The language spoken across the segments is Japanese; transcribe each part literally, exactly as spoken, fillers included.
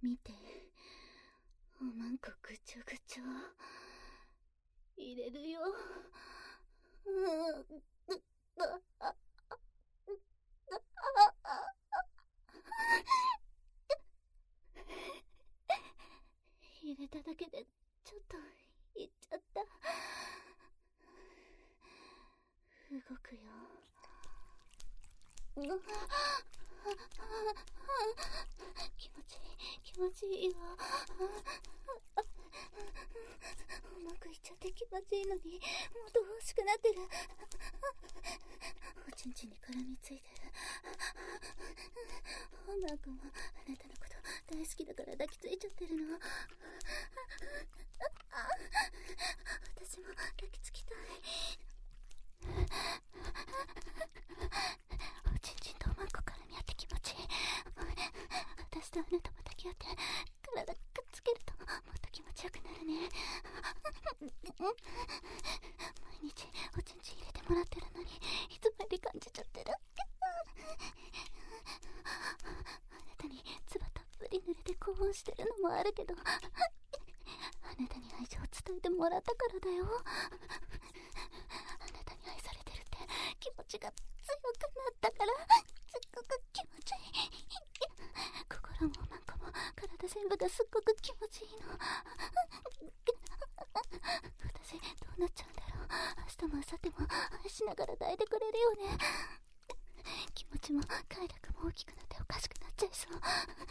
見て、おまんこぐちょぐちょ入れるよ。うんああ入れただけでちょっといっちゃった。動くよ。気持ちいい気持ちいいわ。うまくいっちゃって気持ちいいのにもっと欲しくなってる。おちんちんに絡みついてる。なんかもあなたのこと大好きだから抱きついちゃってるの。私も抱きつきたい。おちんちんとおまんこ絡み合って気持ちいい。私とあなたも抱き合って体くっつけるともっと気持ちよくなるね。毎日おちんちん入れてもらってるのにいつまで感じちゃってる。あなたに唾たっぷり濡れて興奮してるのもあるけど、あなたに愛情を伝えてもらったからだよ。あなたに愛されてるって気持ちが強くなったからすっごく気持ちいい。心もおまんこも体全部がすっごく気持ちいいの。私どうなっちゃうんだろう。明日も明後日も愛しながら抱いてくれるよね。気持ちも快楽も大きくなっておかしくなっちゃいそう。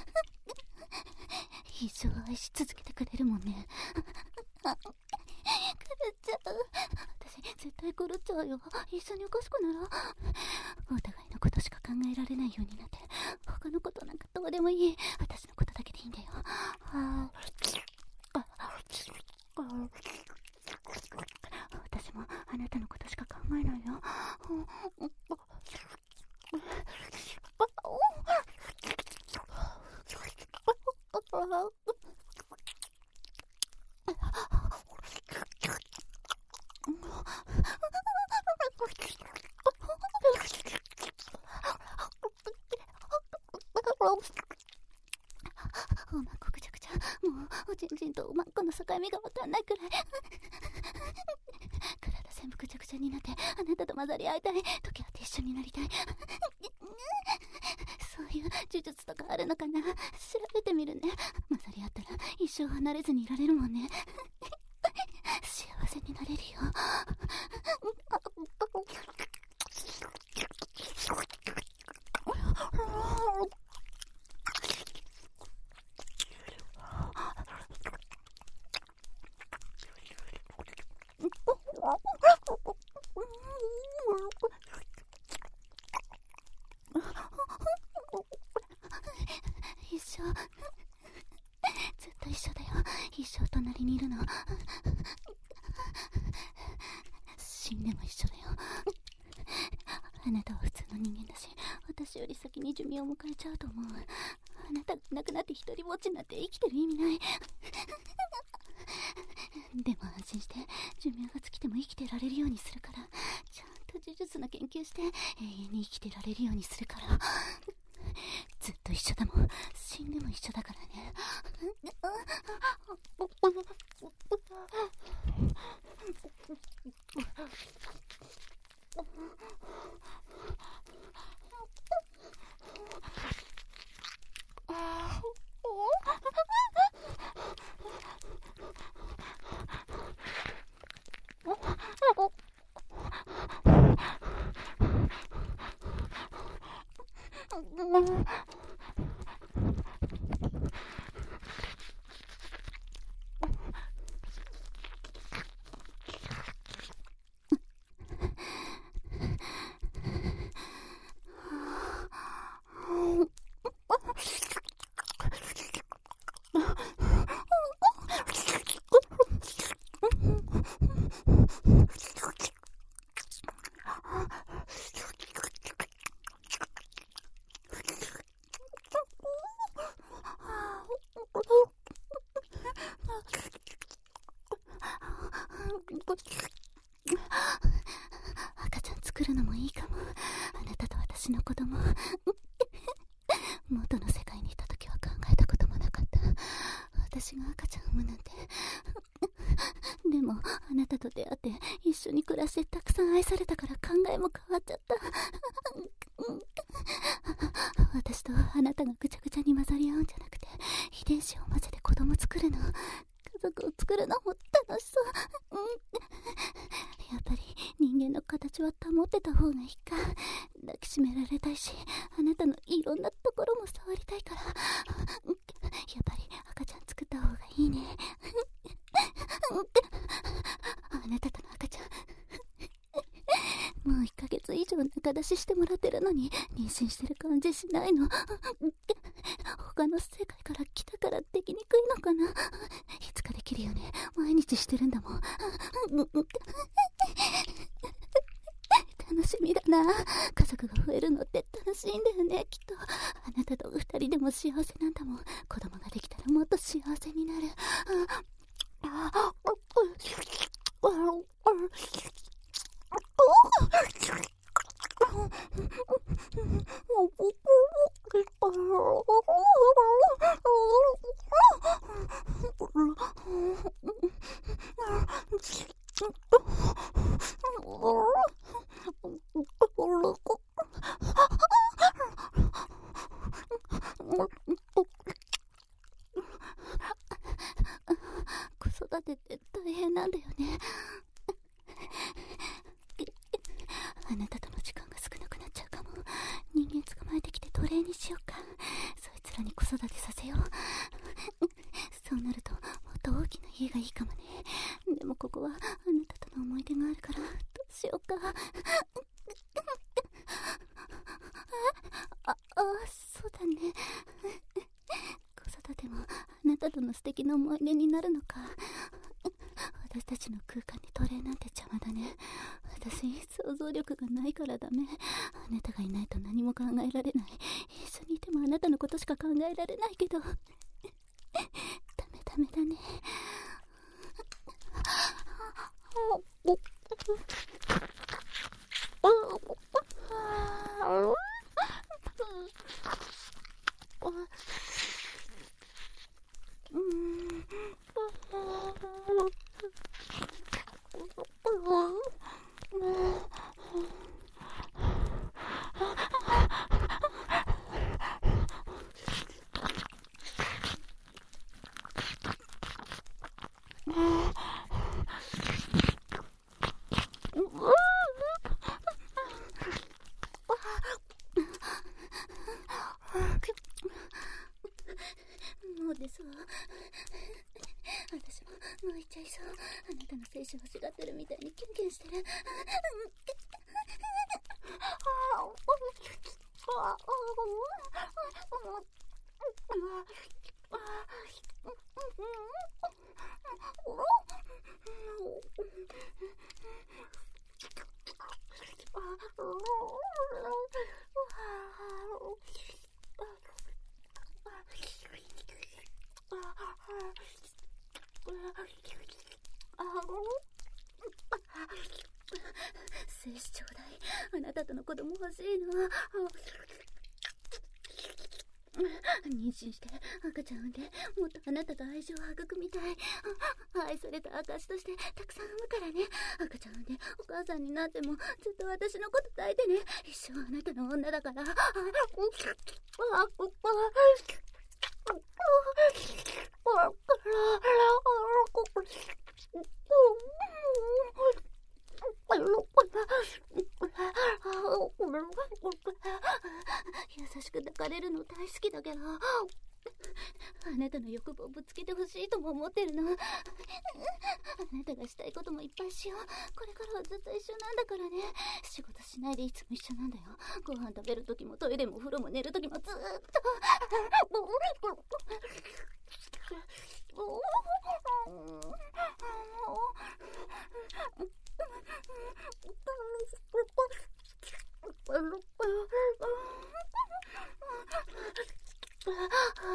一生愛し続けてくれるもんね。狂っちゃう。私絶対狂っちゃうよ。一緒におかしくなら。お互いのことしか考えられないようになって、他のことなんかどうでもいい。私のことだけでいいんだよ。あ私もあなたのことしか考えないよ。おまんこぐちゃぐちゃ、もうおちんちんとおまんこの境目がわかんないくらい。体全部ぐちゃぐちゃになってあなたと混ざり合いたい。時あって一緒になりたい。そういう呪術とかあるのかな。調べてみるね。混ざり合ったら一生離れずにいられるもんね。幸せになれるよ。一生ずっと一緒だよ。一生隣にいるの。死んでも一緒だよ。あなたは普通の人間だし、私より先に寿命を迎えちゃうと思う。あなたがいなくなって一人ぼっちになって生きてる意味ない。でも安心して、寿命が尽きても生きてられるようにするから。ちゃんと呪術の研究して永遠に生きてられるようにするから。ずっと一緒だもん。死んでも一緒だからね。赤ちゃん作るのもいいかも。あなたと私の子供。元の世界にいた時は考えたこともなかった。 私が赤ちゃんを産むなんて。でもあなたと出会って一緒に暮らしてたくさん愛されたから考えも変わっちゃった。私とあなたがぐちゃぐちゃに混ざり合うんじゃなくて、遺伝子を混ぜて子供作るの、家族を作るのも楽しそう。やっぱり人間の形は保ってた方がいいか。抱きしめられたいし、あなたのいろんなところも触りたいから、やっぱり赤ちゃん作った方がいいね。あなたとの赤ちゃん、もういっかげつ以上中出ししてもらってるのに妊娠してる感じしないの。他の世界から来たからできにくいのかな。いつかできるよね。毎日してるんだもん。楽しみだな。家族が増えるのって楽しいんだよね、きっと。あなたと二人でも幸せなんだもん。子供ができたらもっと幸せになる。子育てって大変なんだよね。あなたとの時間が少なくなっちゃうかも。人間捕まえてきて奴隷にしようか。そいつらに子育てさせよう。そうなるともっと大きな家がいいかもね。でもここはあなたとの思い出があるから、どうしようか。あ、あ、そうだね。子育てもあなたとの素敵な思い出になるのか。私たちの空間に奴隷なんて邪魔だね。私、想像力がないからダメ。あなたがいないと何も考えられない。一緒にいてもあなたのことしか考えられないけど。ダメダメだね。もう出そう。私も泣いちゃいそう。あなたの精子欲しがってるみたいにキュンキュンしてる。精子ちょうだい。あなたとの子供欲しいな。妊娠して赤ちゃん産んで、もっとあなたと愛情を育みたい。愛された証としてたくさん産むからね。赤ちゃん産んでお母さんになってもずっと私のこと抱いてね。一生あなたの女だから。優しく抱かれるの大好きだけど、あなたの欲望ぶつけてほしいとも思ってるの。あなたがしたいこともいっぱいしよう。これからはずっと一緒なんだからね。仕事しないでいつも一緒なんだよ。ご飯食べるときもトイレもお風呂も寝るときもずーっと。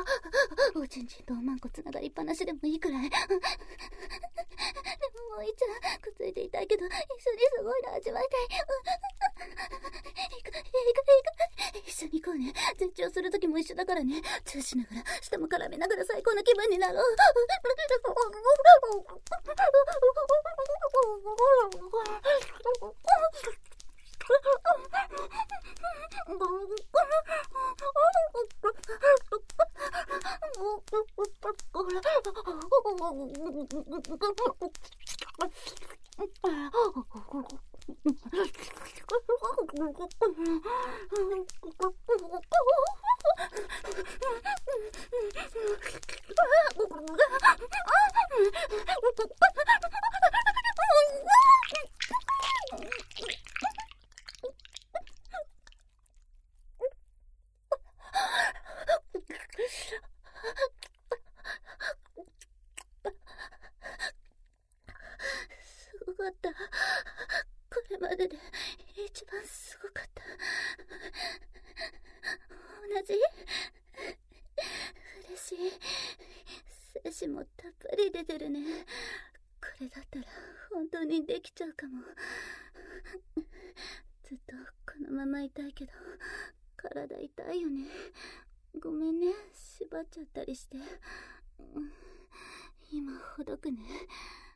おちんちんとおまんこつながりっぱなしでもいいくらい。でももういっちゃんくっついていたいけど、一緒にすごいの味わいたい。いくいくいく、一緒に行こうね。絶頂するときも一緒だからね。チューしながら舌も絡めながら最高な気分になろう。すごかった。これまでで一番すごかった。同じ？嬉しい。精子もたっぷり出てるね。これだったら本当にできちゃうかも。ずっとこのままいたいけど、体痛いよね。ごめんね、縛っちゃったりして。今ほどくね。